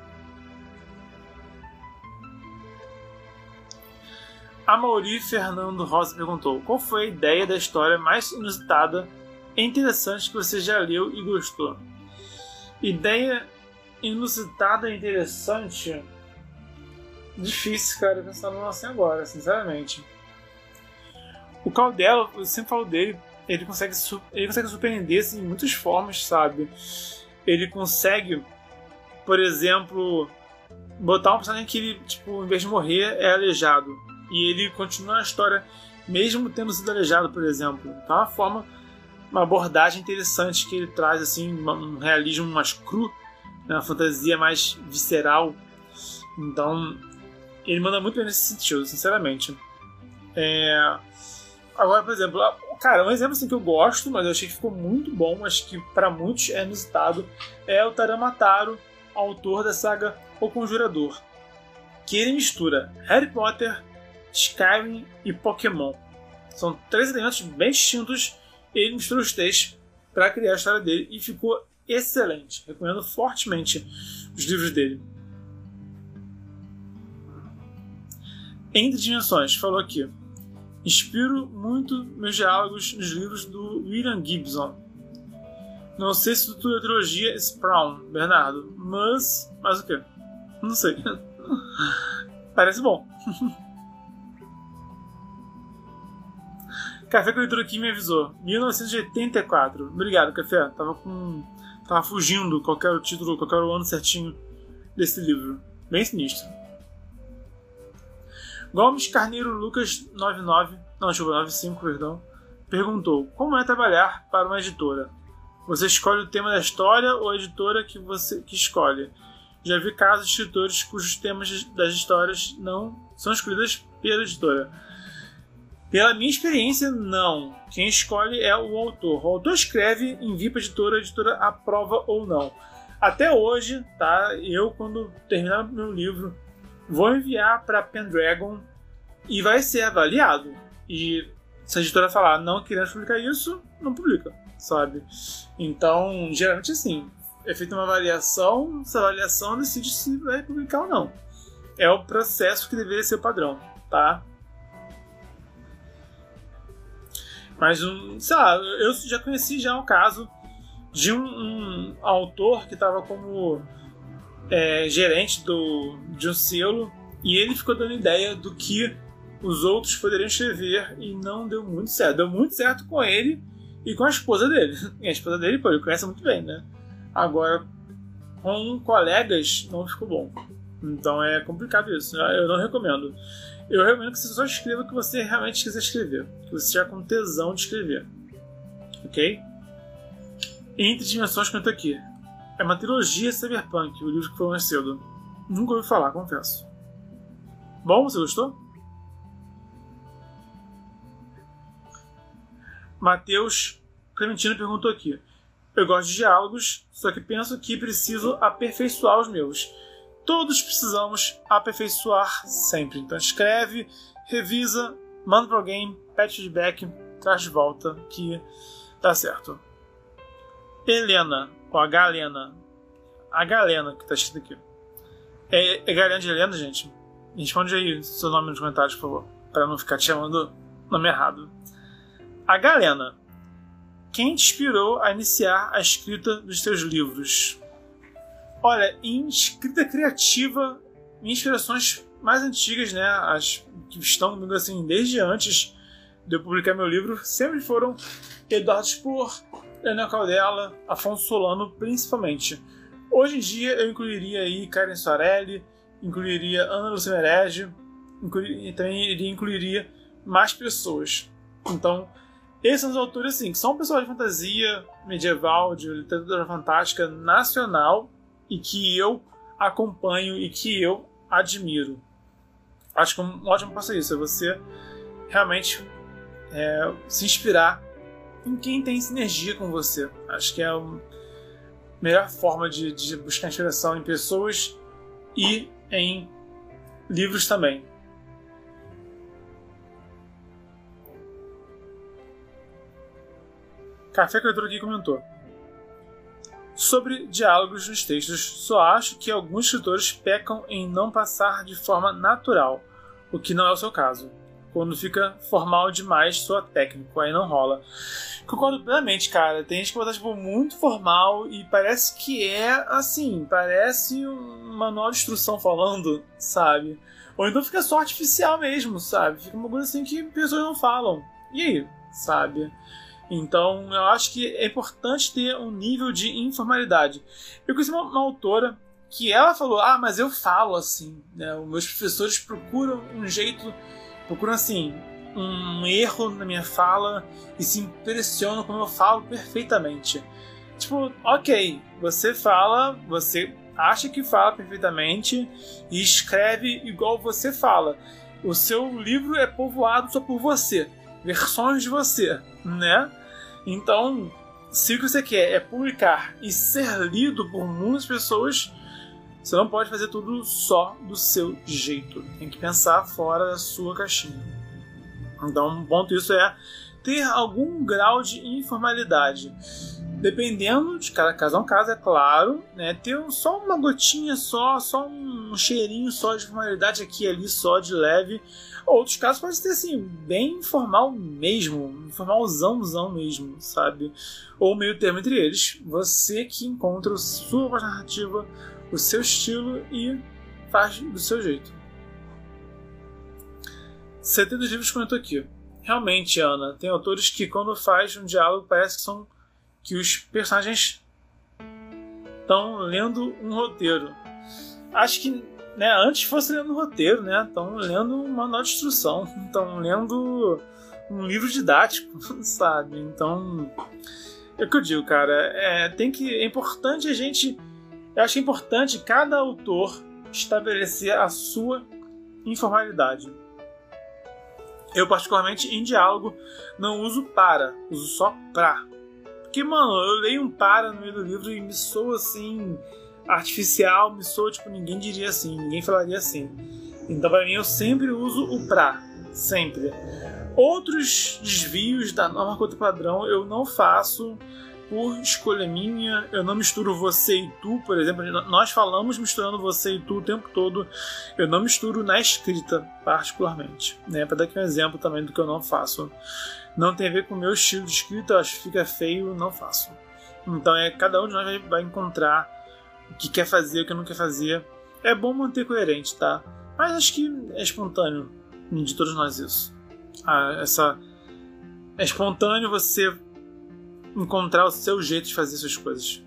A Mauri Fernando Rosa perguntou: qual foi a ideia da história mais inusitada e interessante que você já leu e gostou? Ideia inusitada e interessante? Difícil, cara, pensar numa assim agora, sinceramente. O Caldela, eu sempre falo dele, ele consegue, ele consegue surpreender assim, de muitas formas, sabe? Ele consegue, por exemplo, botar um personagem que ele, tipo, em vez de morrer, é aleijado. E ele continua a história mesmo tendo sido aleijado, por exemplo. Então é uma forma, uma abordagem interessante que ele traz, assim, um realismo mais cru, né? Uma fantasia mais visceral. Então, ele manda muito bem nesse sentido, sinceramente. É... Agora, por exemplo, cara, um exemplo assim, que eu gosto, mas eu achei que ficou muito bom, acho que para muitos é inusitado, é o Taramataro, autor da saga O Conjurador, que ele mistura Harry Potter, Skyrim e Pokémon. São três elementos bem distintos, e ele misturou os três para criar a história dele e ficou excelente. Recomendo fortemente os livros dele. Entre Dimensões, falou aqui: inspiro muito meus diálogos nos livros do William Gibson. Não sei se tu é a trilogia Sprawn, Bernardo, mas... Mas o quê? Não sei. Parece bom. Café com Leitura aqui me avisou. mil novecentos e oitenta e quatro. Obrigado, Café. Tava com... Tava fugindo qualquer título, qualquer ano certinho desse livro. Bem sinistro. Gomes Carneiro Lucas noventa e nove, não, deixa eu ver, noventa e cinco, perdão, perguntou: como é trabalhar para uma editora? Você escolhe o tema da história ou a editora que você que escolhe? Já vi casos de escritores cujos temas das histórias não são escolhidos pela editora. Pela minha experiência, não. Quem escolhe é o autor. O autor escreve, envia para a editora, a editora aprova ou não. Até hoje, tá? Eu, quando terminar meu livro, vou enviar para Pendragon e vai ser avaliado. E se a editora falar não queremos publicar isso, não publica, sabe? Então, geralmente assim, é feita uma avaliação, essa avaliação decide se vai publicar ou não. É o processo que deveria ser o padrão, tá? Mas, um, sei lá, eu já conheci já um caso de um, um autor que estava como é, gerente do, de um selo, e ele ficou dando ideia do que os outros poderiam escrever e não deu muito certo. Deu muito certo com ele e com a esposa dele. E a esposa dele, pô, ele conhece muito bem, né? Agora, com colegas, não ficou bom. Então é complicado isso. Eu não recomendo. Eu recomendo que você só escreva o que você realmente quiser escrever. Que você esteja com tesão de escrever. Ok? Entre Dimensões, conta aqui. É uma trilogia cyberpunk, o livro que foi mais cedo. Nunca ouvi falar, confesso. Bom, você gostou? Matheus Clementino perguntou aqui: eu gosto de diálogos, só que penso que preciso aperfeiçoar os meus. Todos precisamos aperfeiçoar sempre. Então escreve, revisa, manda para alguém, pede feedback, traz de volta, que dá certo. Helena, ou a Galena. A Galena que está escrito aqui. É, é Galena de Helena, gente? Responde aí seu nome nos comentários, por favor, para não ficar te chamando nome errado. A Galena: quem te inspirou a iniciar a escrita dos teus livros? Olha, em escrita criativa, minhas inspirações mais antigas, né, as que estão comigo assim desde antes de eu publicar meu livro, sempre foram Eduardo Spor, Leonel Caldela, Afonso Solano, principalmente. Hoje em dia eu incluiria aí Karen Soarelli, incluiria Ana Lúcia Merege, e também iria incluiria mais pessoas. Então, esses são os autores assim, que são pessoas de fantasia medieval, de literatura fantástica nacional, e que eu acompanho e que eu admiro. Acho que um ótimo passo é isso, é você realmente é, se inspirar em quem tem sinergia com você. Acho que é a melhor forma de, de buscar inspiração em pessoas e em livros também. Café Criatura aqui comentou: sobre diálogos nos textos, só acho que alguns escritores pecam em não passar de forma natural, o que não é o seu caso. Quando fica formal demais, soa técnico, aí não rola. Concordo plenamente, cara. Tem gente que bota tipo, muito formal e parece que é assim, parece um manual de instrução falando, sabe? Ou então fica só artificial mesmo, sabe? Fica uma coisa assim que pessoas não falam. E aí, sabe? Então, eu acho que é importante ter um nível de informalidade. Eu conheci uma, uma autora que ela falou, ah, mas eu falo assim, né? Os meus professores procuram um jeito, procuram assim, um erro na minha fala e se impressionam como eu falo perfeitamente. Tipo, ok, você fala, você acha que fala perfeitamente e escreve igual você fala. O seu livro é povoado só por você, versões de você, né? Então, se o que você quer é publicar e ser lido por muitas pessoas, você não pode fazer tudo só do seu jeito. Tem que pensar fora da sua caixinha. Então, um ponto disso é ter algum grau de informalidade. Dependendo de cada caso a um caso, é claro, né? Ter só uma gotinha só, só um cheirinho só de informalidade aqui e ali, só de leve. Outros casos pode ser assim, bem informal mesmo, informalzãozão mesmo, sabe? Ou meio termo entre eles. Você que encontra a sua voz narrativa, o seu estilo e faz do seu jeito. setenta dos livros comentou aqui. Realmente, Ana, tem autores que quando faz um diálogo parece que são que os personagens estão lendo um roteiro. Acho que né, antes fosse lendo um roteiro, né? Estão lendo um manual de instrução, estão lendo um livro didático, sabe? Então, é o que eu digo, cara. É, tem que, é importante a gente... Eu acho importante cada autor estabelecer a sua informalidade. Eu, particularmente, em diálogo, não uso para, uso só pra. Porque, mano, eu leio um para no meio do livro e me soa assim... artificial, me soa, tipo, ninguém diria assim, ninguém falaria assim. Então, pra mim, eu sempre uso o pra. Sempre. Outros desvios da norma quanto padrão eu não faço por escolha minha. Eu não misturo você e tu, por exemplo. Nós falamos misturando você e tu o tempo todo. Eu não misturo na escrita, particularmente. Né? Pra dar aqui um exemplo também do que eu não faço. Não tem a ver com o meu estilo de escrita, eu acho que fica feio, não faço. Então, é, cada um de nós vai encontrar o que quer fazer, o que não quer fazer. É bom manter coerente, tá? Mas acho que é espontâneo de todos nós isso. Ah, essa... É espontâneo você encontrar o seu jeito de fazer suas coisas.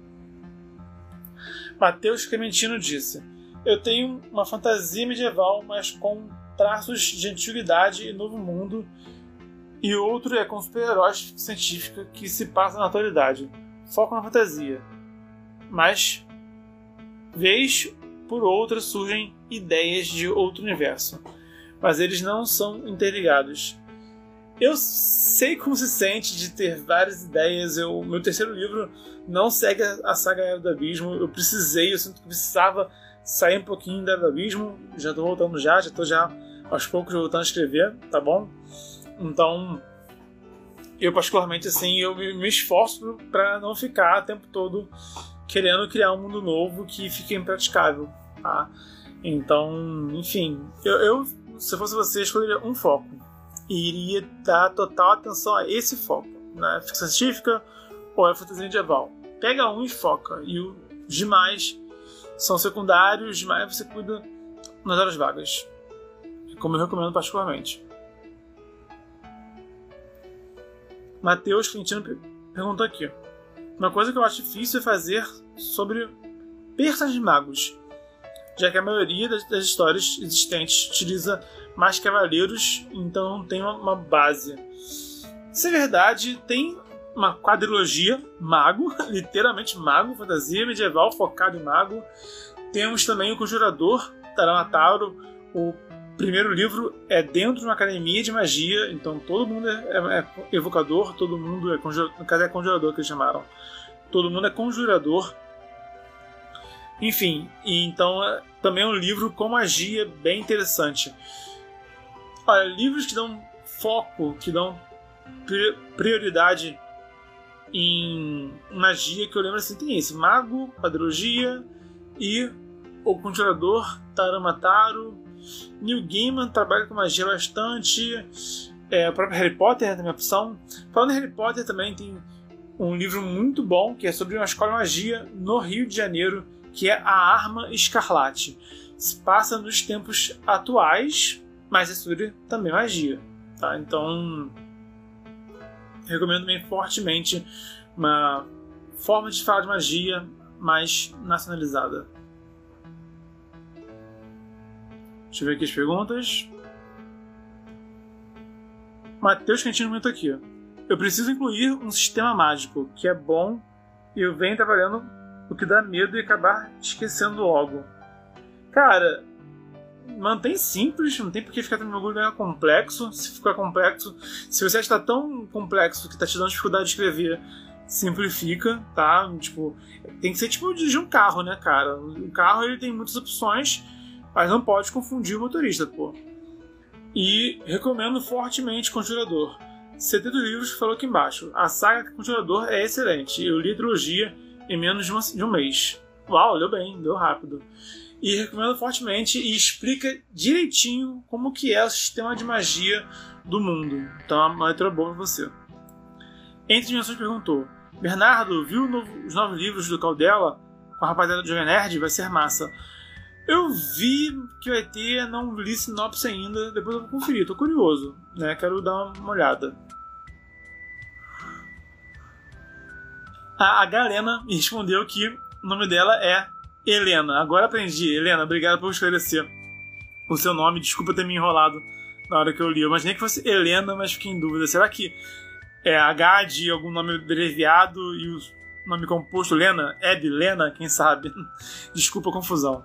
Matheus Clementino disse: eu tenho uma fantasia medieval, mas com traços de antiguidade e novo mundo, e outro é com super-heróis científica que se passa na atualidade. Foco na fantasia. Mas vez por outra surgem ideias de outro universo, mas eles não são interligados. Eu sei como se sente de ter várias ideias. Eu, meu terceiro livro não segue a saga Era do Abismo. Eu precisei, eu sinto que precisava sair um pouquinho da Era do Abismo. Já estou voltando já, já estou já aos poucos voltando a escrever, tá bom? Então, eu particularmente assim, eu me, me esforço para não ficar o tempo todo querendo criar um mundo novo que fique impraticável, tá? Então, enfim, eu, eu se fosse você, escolheria um foco e iria dar total atenção a esse foco, né? Ficção científica ou a fantasia medieval. Pega um e foca, e os demais são secundários, os demais você cuida nas horas vagas, como eu recomendo particularmente. Matheus Quintino perguntou aqui: uma coisa que eu acho difícil é fazer sobre personagens magos, já que a maioria das, das histórias existentes utiliza mais cavaleiros, então não tem uma, uma base. Isso é verdade, tem uma quadrilogia mago, literalmente mago, fantasia medieval focado em mago. Temos também o Conjurador, Taramataro. O primeiro livro é dentro de uma academia de magia, então todo mundo é, é, é evocador, todo mundo é conjurador, no caso é conjurador que eles chamaram. Todo mundo é conjurador. Enfim, e então é, também é um livro com magia bem interessante. Olha, livros que dão foco, que dão prioridade em magia, que eu lembro assim, tem esse: Mago, Padrologia e o Conjurador, Taramataro. Neil Gaiman trabalha com magia bastante. É, o próprio Harry Potter é a minha opção. Falando em Harry Potter, também tem um livro muito bom que é sobre uma escola de magia no Rio de Janeiro, que é A Arma Escarlate. Se passa nos tempos atuais, mas é sobre também magia, tá? Então, recomendo bem fortemente uma forma de falar de magia mais nacionalizada. Deixa eu ver aqui as perguntas. Matheus Quintino comentou aqui: eu preciso incluir um sistema mágico que é bom e eu venho trabalhando o que dá medo e acabar esquecendo logo. Cara, mantém simples, não tem por que ficar tendo bagulho mega complexo. Se ficar complexo, se você está tão complexo que está te dando dificuldade de escrever, simplifica, tá? Tipo, tem que ser tipo dirigir um carro, né, cara? O carro ele tem muitas opções, mas não pode confundir o motorista, pô. E recomendo fortemente Conjurador. setenta livros falou aqui embaixo. A saga Conjurador é excelente. Eu li a trilogia em menos de, uma, de um mês. Uau, leu bem, deu rápido. E recomendo fortemente e explica direitinho como que é o sistema de magia do mundo. Então é uma leitura boa pra você. Entre Dimensões perguntou: Bernardo, viu novo, os novos livros do Caldela com a rapaziada do Jovem Nerd? Vai ser massa. Eu vi que vai ter, não li sinopse ainda, depois eu vou conferir, tô curioso, né? Quero dar uma olhada. A, a Galena me respondeu que o nome dela é Helena. Agora aprendi. Helena, obrigado por esclarecer o seu nome. Desculpa ter me enrolado na hora que eu li. Eu imaginei que fosse Helena, mas fiquei em dúvida. Será que é H de algum nome abreviado e o nome composto Lena? Hebe, Lena? Quem sabe? Desculpa a confusão.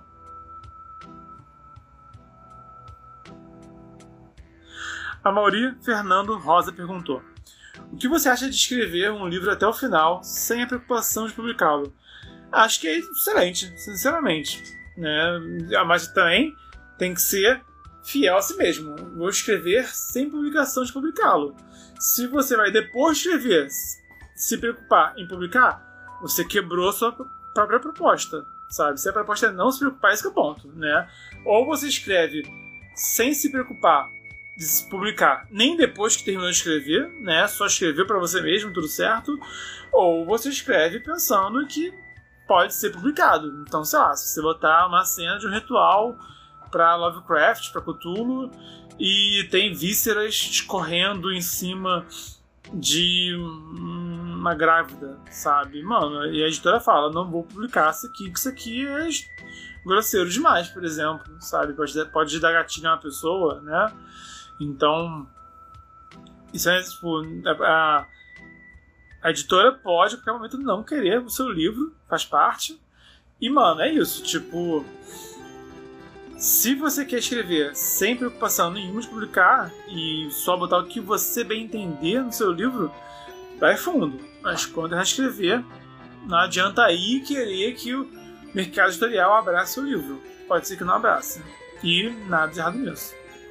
A Mauri Fernando Rosa perguntou: o que você acha de escrever um livro até o final sem a preocupação de publicá-lo? Acho que é excelente, sinceramente, né? Mas também tem que ser fiel a si mesmo. Vou escrever sem publicação de publicá-lo. Se você vai depois de escrever se preocupar em publicar, você quebrou sua própria proposta, sabe? Se a proposta é não se preocupar, esse que é o ponto, né? Ou você escreve sem se preocupar de se publicar nem depois que terminou de escrever, né? Só escreveu para você mesmo, tudo certo. Ou você escreve pensando que pode ser publicado. Então, sei lá, se você botar uma cena de um ritual para Lovecraft, para Cthulhu, e tem vísceras escorrendo em cima de uma grávida, sabe? Mano, e a editora fala: não vou publicar isso aqui, que isso aqui é grosseiro demais, por exemplo, sabe? Pode, pode dar gatilho a uma pessoa, né? Então, isso é, tipo, a, a editora pode, a qualquer momento, não querer o seu livro, faz parte. E, mano, é isso, tipo, se você quer escrever sem preocupação nenhuma de publicar e só botar o que você bem entender no seu livro, vai fundo. Mas quando vai escrever, não adianta aí querer que o mercado editorial abrace o livro. Pode ser que não abrace. E nada de errado nisso.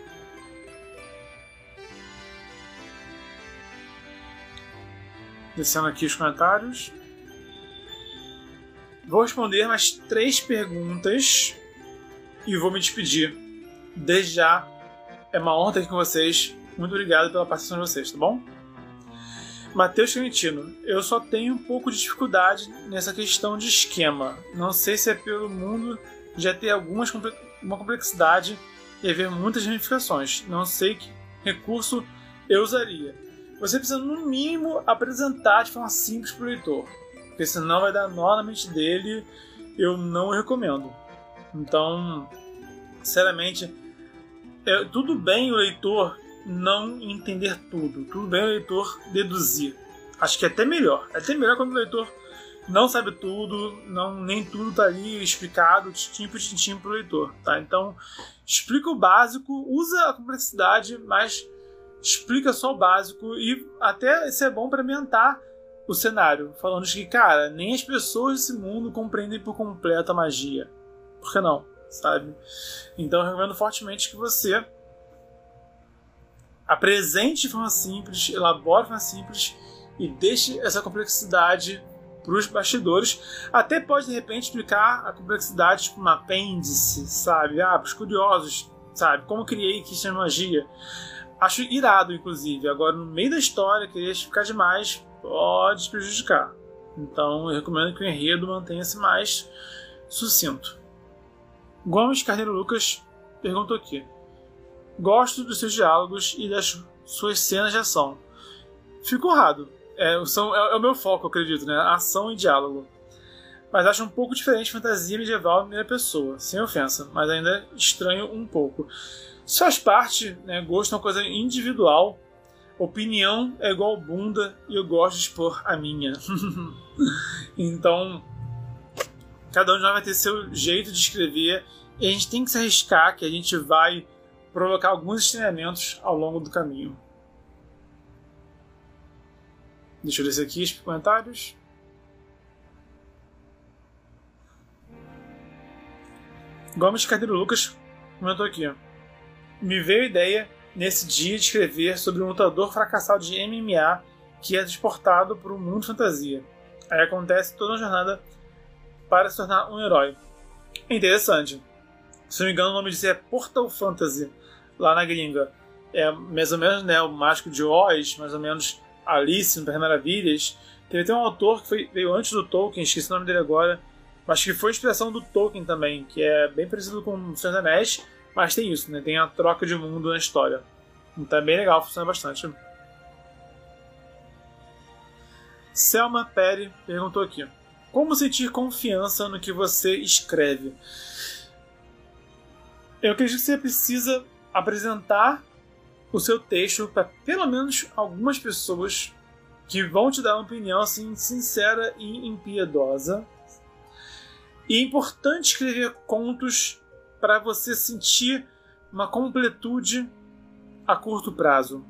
Descendo aqui os comentários. Vou responder mais três perguntas e vou me despedir. Desde já, é uma honra estar aqui com vocês. Muito obrigado pela participação de vocês, tá bom? Matheus Trentino: eu só tenho um pouco de dificuldade nessa questão de esquema. Não sei se é pelo mundo já ter algumas uma complexidade e haver muitas ramificações. Não sei que recurso eu usaria. Você precisa, no mínimo, apresentar de forma simples para o leitor, porque senão vai dar nó na mente dele. Eu não recomendo. Então, sinceramente, é, tudo bem o leitor não entender tudo, tudo bem o leitor deduzir. Acho que é até melhor. É até melhor quando o leitor não sabe tudo, não, nem tudo tá ali explicado, tintim por tintim pro leitor, tá? Então, explica o básico, usa a complexidade, mas explica só o básico e até isso é bom para ambientar o cenário, falando que, cara, nem as pessoas desse mundo compreendem por completo a magia. Por que não? Sabe? Então eu recomendo fortemente que você apresente de forma simples, elabore de forma simples e deixe essa complexidade para os bastidores. Até pode, de repente, explicar a complexidade tipo um apêndice, sabe? Ah, para os curiosos, sabe? Como criei questão de magia. Acho irado, inclusive. Agora, no meio da história, querer explicar demais pode prejudicar. Então, eu recomendo que o enredo mantenha-se mais sucinto. Gomes Carneiro Lucas perguntou aqui: gosto dos seus diálogos e das suas cenas de ação. Fico honrado. É, são, é, é o meu foco, eu acredito, né? Ação e diálogo. Mas acho um pouco diferente fantasia medieval em primeira pessoa, sem ofensa, mas ainda estranho um pouco. Isso faz parte, né? Gosto é uma coisa individual. Opinião é igual bunda e eu gosto de expor a minha. Então, cada um de nós vai ter seu jeito de escrever e a gente tem que se arriscar, que a gente vai provocar alguns estranhamentos ao longo do caminho. Deixa eu descer aqui os comentários. Gomes Carneiro Lucas comentou aqui: me veio a ideia nesse dia de escrever sobre um lutador fracassado de M M A que é transportado para um mundo de fantasia. Aí acontece toda uma jornada para se tornar um herói. É interessante. Se não me engano, o nome disso é Portal Fantasy, lá na gringa. É mais ou menos, né, o Mágico de Oz, mais ou menos Alice no País das Maravilhas. Teve até um autor que foi, veio antes do Tolkien, esqueci o nome dele agora, mas que foi inspiração do Tolkien também, que é bem parecido com o Senhor dos Anéis, mas tem isso, né? Tem a troca de mundo na história. Então é bem legal, funciona bastante. Selma Perry perguntou aqui: como sentir confiança no que você escreve? Eu acredito que você precisa apresentar o seu texto para pelo menos algumas pessoas que vão te dar uma opinião assim, sincera e impiedosa. E é importante escrever contos para você sentir uma completude a curto prazo.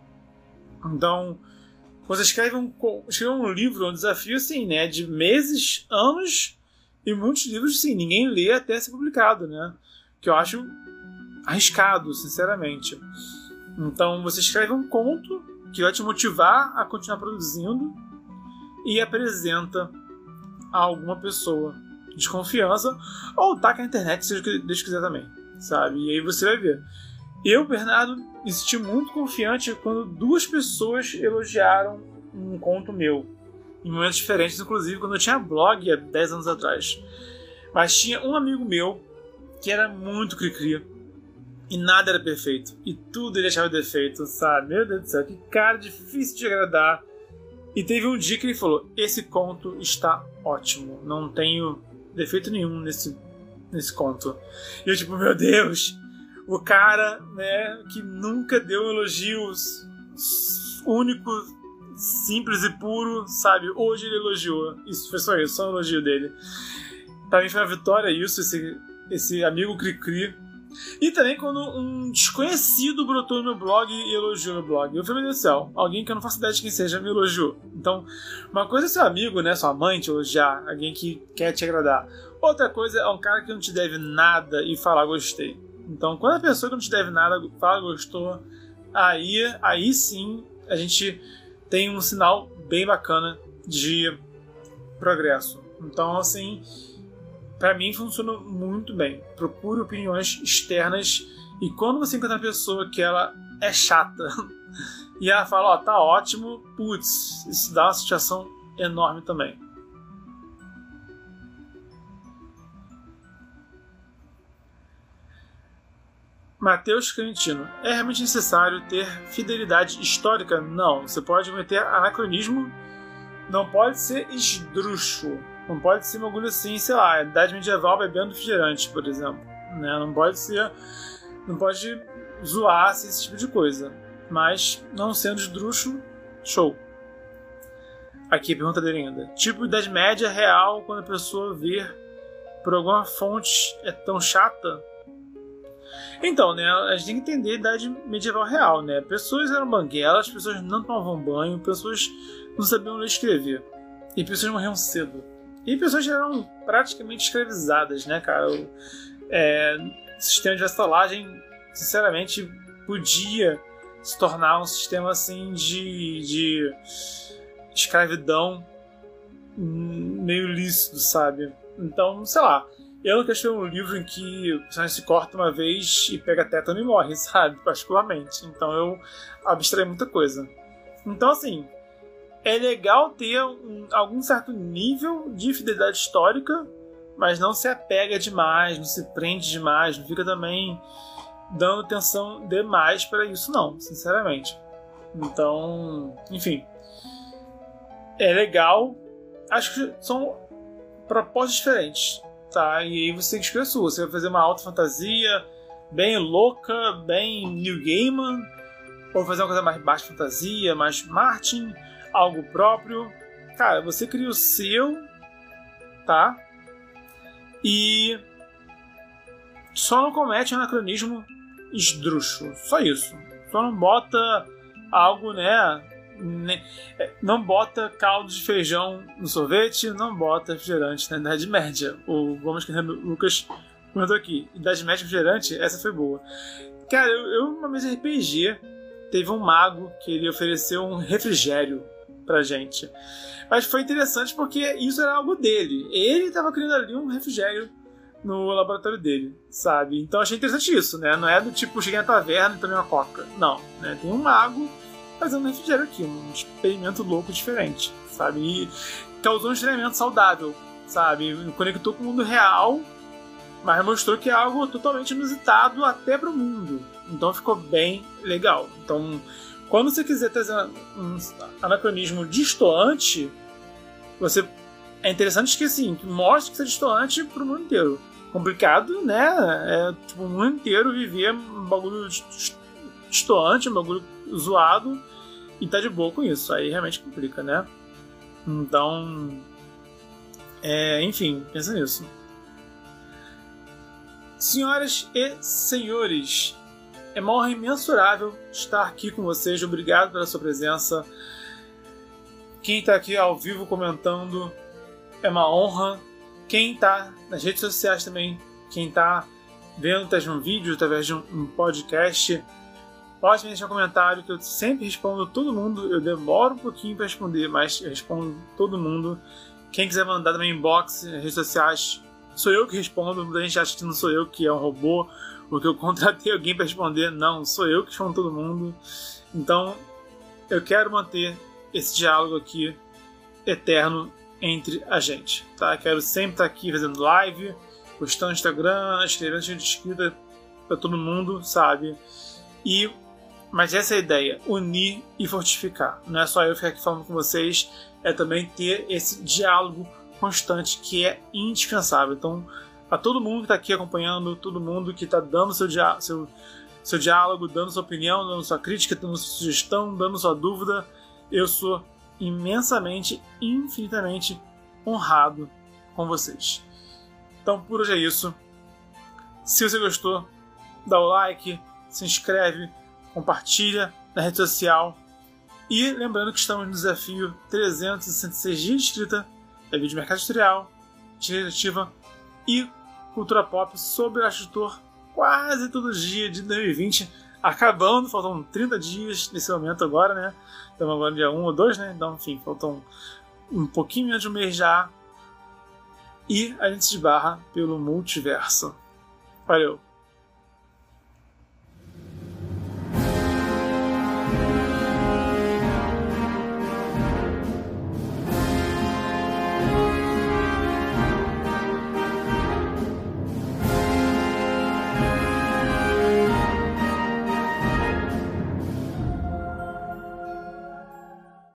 Então, você escreve um, escreve um livro, um desafio assim, né, de meses, anos, e muitos livros assim, ninguém lê até ser publicado, né? Que eu acho arriscado, sinceramente. Então, você escreve um conto que vai te motivar a continuar produzindo e apresenta a alguma pessoa de confiança, ou taca na internet, seja o que Deus quiser também, sabe? E aí você vai ver. Eu, Bernardo, me senti muito confiante quando duas pessoas elogiaram um conto meu, em momentos diferentes, inclusive quando eu tinha blog há dez anos atrás. Mas tinha um amigo meu que era muito cri-cri e nada era perfeito, e tudo ele achava defeito, sabe? Meu Deus do céu, que cara difícil de agradar. E teve um dia que ele falou: esse conto está ótimo, não tenho defeito nenhum nesse, nesse conto. E eu tipo, meu Deus, o cara, né, que nunca deu elogios único, simples e puro, sabe? Hoje ele elogiou. Isso foi só isso, só um elogio dele. Pra mim foi uma vitória isso, esse, esse amigo cri-cri. E também quando um desconhecido brotou no meu blog e elogiou meu blog. Eu falei, meu Deus do céu, alguém que eu não faço ideia de quem seja me elogiou. Então, uma coisa é seu amigo, né, sua mãe te elogiar, alguém que quer te agradar. Outra coisa é um cara que não te deve nada e falar gostei. Então, quando a pessoa que não te deve nada fala gostou, aí, aí sim a gente tem um sinal bem bacana de progresso. Então, assim, pra mim funciona muito bem. Procure opiniões externas e quando você encontra uma pessoa que ela é chata e ela fala, ó, oh, tá ótimo, putz, isso dá uma satisfação enorme também. Matheus Cantino: é realmente necessário ter fidelidade histórica? Não. Você pode cometer anacronismo, não pode ser esdrúxulo. Não pode ser uma agulha assim, sei lá, idade medieval bebendo refrigerante, por exemplo. Né? Não pode ser. Não pode zoar esse tipo de coisa. Mas, não sendo esdrúxulo, show. Aqui, pergunta dele ainda. Tipo, Idade Média real, quando a pessoa vê por alguma fonte é tão chata? Então, né, a gente tem que entender a Idade Medieval real, né? Pessoas eram banguelas, pessoas não tomavam banho, pessoas não sabiam ler e escrever. E pessoas morriam cedo. E pessoas eram praticamente escravizadas, né, cara? O é, sistema de vassalagem, sinceramente, podia se tornar um sistema, assim, de, de escravidão meio lícito, sabe? Então, sei lá, eu não quero escrever um livro em que o personagem se corta uma vez e pega tétano e morre, sabe? Particularmente. Então eu abstraio muita coisa. Então, assim, é legal ter um, algum certo nível de fidelidade histórica, mas não se apega demais, não se prende demais, não fica também dando atenção demais para isso, não, sinceramente. Então, enfim. É legal. Acho que são propostas diferentes, tá? E aí você tem que escolher a sua. Você vai fazer uma alta fantasia, bem louca, bem New Gaiman, ou fazer uma coisa mais baixa fantasia, mais Martin, algo próprio. Cara, você cria o seu, tá? E só não comete um anacronismo esdrúxulo. Só isso. Só não bota algo, né? Não bota caldo de feijão no sorvete, não bota refrigerante na Idade Média. O Gomes Lucas comentou aqui: Idade Média refrigerante, essa foi boa. Cara, eu, eu uma vez em R P G teve um mago que ele ofereceu um refrigério pra gente. Mas foi interessante porque isso era algo dele. Ele tava criando ali um refrigério no laboratório dele, sabe? Então achei interessante isso, né? Não é do tipo, cheguei na taverna e tomei uma coca. Não, né? Tem um mago fazendo um refrigério aqui, um experimento louco diferente, sabe? E causou um estranhamento saudável, sabe? Conectou com o mundo real, mas mostrou que é algo totalmente inusitado até pro mundo. Então ficou bem legal. Então, quando você quiser trazer um anacronismo distoante, você é interessante que assim, que mostre que isso é distoante pro mundo inteiro. Complicado, né? É tipo o mundo inteiro viver um bagulho distoante, um bagulho zoado, e tá de boa com isso. Aí realmente complica, né? Então, é, enfim, pensa nisso. Senhoras e senhores, é uma honra imensurável estar aqui com vocês. Obrigado pela sua presença. Quem está aqui ao vivo comentando, é uma honra. Quem está nas redes sociais também, quem está vendo através de um vídeo, através de um podcast, pode me deixar um comentário que eu sempre respondo todo mundo. Eu demoro um pouquinho para responder, mas eu respondo todo mundo. Quem quiser mandar também inbox, redes sociais, sou eu que respondo. Muita gente acha que não sou eu, que é um robô, ou que eu contratei alguém para responder. Não, sou eu que respondo todo mundo. Então, eu quero manter esse diálogo aqui eterno entre a gente, tá? Quero sempre estar aqui fazendo live, postando no Instagram, escrevendo gente escrita para todo mundo, sabe? E mas essa é a ideia, unir e fortificar. Não é só eu ficar aqui falando com vocês, é também ter esse diálogo constante que é indispensável. Então, a todo mundo que está aqui acompanhando, todo mundo que está dando seu, dia, seu, seu diálogo, dando sua opinião, dando sua crítica, dando sua sugestão, dando sua dúvida, eu sou imensamente, infinitamente honrado com vocês. Então, por hoje é isso. Se você gostou, dá o like, se inscreve, compartilha na rede social. E lembrando que estamos no desafio trezentos e sessenta e seis dias de escrita, é vídeo mercado editorial, diretiva e cultura pop sobre Astrotor quase todo dia de dois mil e vinte, acabando, faltam trinta dias nesse momento agora, né? Estamos agora no dia um ou dois, né? Então, enfim, faltam um pouquinho menos de um mês já. E a gente se esbarra pelo multiverso. Valeu!